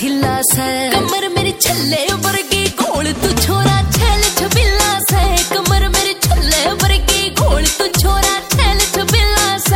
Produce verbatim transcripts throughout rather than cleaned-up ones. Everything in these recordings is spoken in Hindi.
ढीला सा, कमर मेरी छल्ले वर्गी घोल तू छोरा छैल छबिला सा, कमर मेरी छल्ले वर्गी घोल तू छोरा छैल छबिला सा।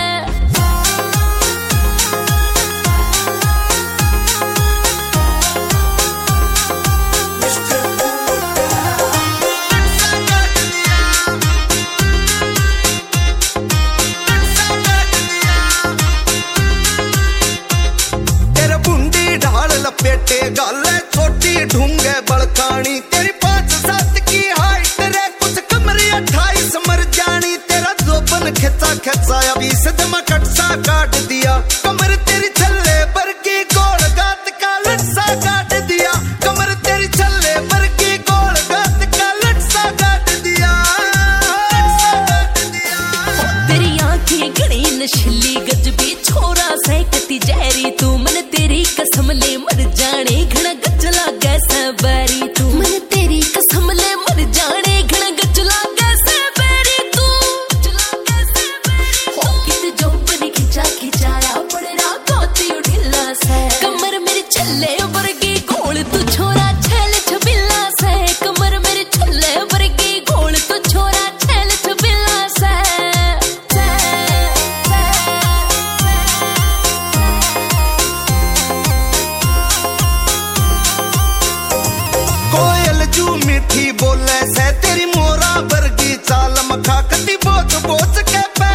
पेटे गाले छोटी ढूंगे बड़कानी, तेरी पांच सात की हाइट रे कुछ कमरी अट्ठाईस मर जानी, तेरा जोबन खिंचा खिंचाया बीस दमा कटसा काट दिया, कमर तेरी छल्ले पर की गोल गात का लटसा काट दिया, कमर तेरी छल्ले पर की गोल गात का लटसा काट दिया, काट दिया। तेरी आंखें घनी नशीली गजबी छोरा सहकती जहरी, तू मन तेरी कसम ले मर जाने घना गजला कैसे बैरी, तू मन तेरी कसम ले मर जाने घना गजला कैसे बैरी, तू हो कित जो बनी खिंचा खिंचाया पड़े रात होती उठिला से, कमर मेरी छल्ले वर्गी घोल तू छोरा छैल छबिला से, कमर मेरी छल्ले वर्गी घोल तू छोरा छैल छबिला से। कोयल जू मीठी बोले से तेरी मोरा वर्गी चाल मखा कती बोच बोच के